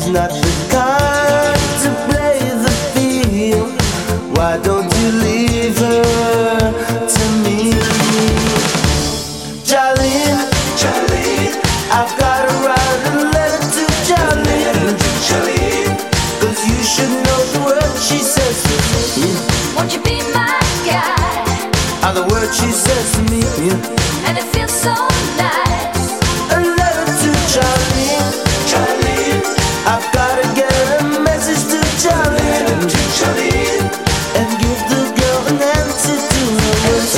not the kind to play the field. Why don't you leave her to me? Jolene, Jolene, I've gotta write a letter to Jolene, Jolene, 'cause you should know the words she says to me. Won't you be my guy? Are the words she says to me, and it feels so nice. A letter to Jolene, Jolene, I've gotta get a message to Jolene, Jolene, and give the girl an answer to her words.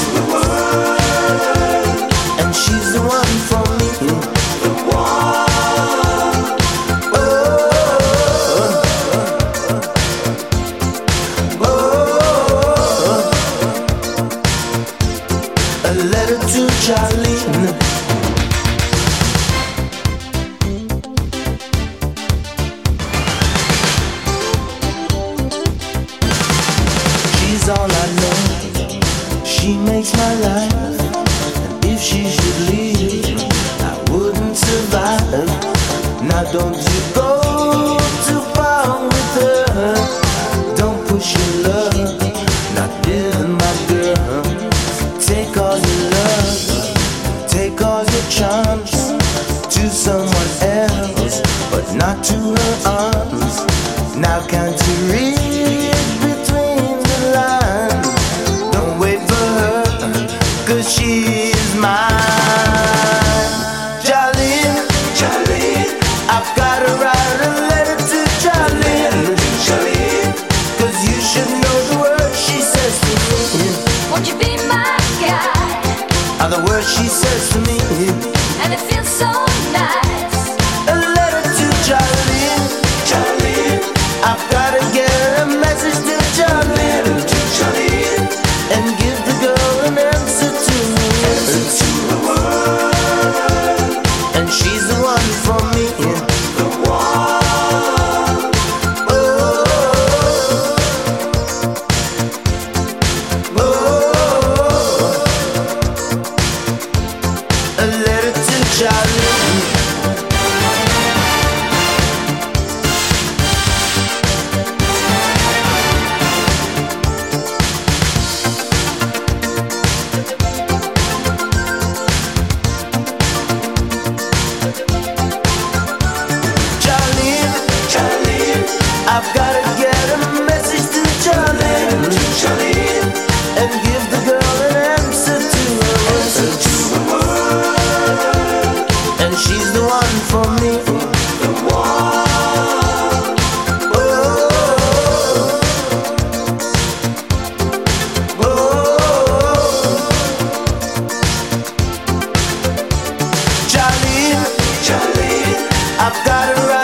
And she's the one for me, the one. Oh, oh, oh. A letter to Jolene. She's all I know. She makes my life. And if she should leave, I wouldn't survive. Now don't you go too far with her. Don't push your love, not with my girl. Take all your love, take all your charms to someone else, but not to her arms. Now can't you read between the lines? Don't wait for her, 'cause she's mine. Jolene, Jolene, I've gotta write a letter to Jolene, Jolene, 'cause you should know the words she says to me. Won't you be my guy? Are the words she says to me, And it feels so nice. a letter to Jolene, Jolene, I've gotta get a message to Jolene, Jolene, and give the girl an answer to her word. And she's the one for me, the one. Oh, oh, oh. A letter to Jolene. Jolene, Jolene, I've gotta get a message to Jolene, Jolene, and give the girl an answer to her word. And she's the one for me, the one. Oh, oh, oh. Jolene, Jolene, I've gotta write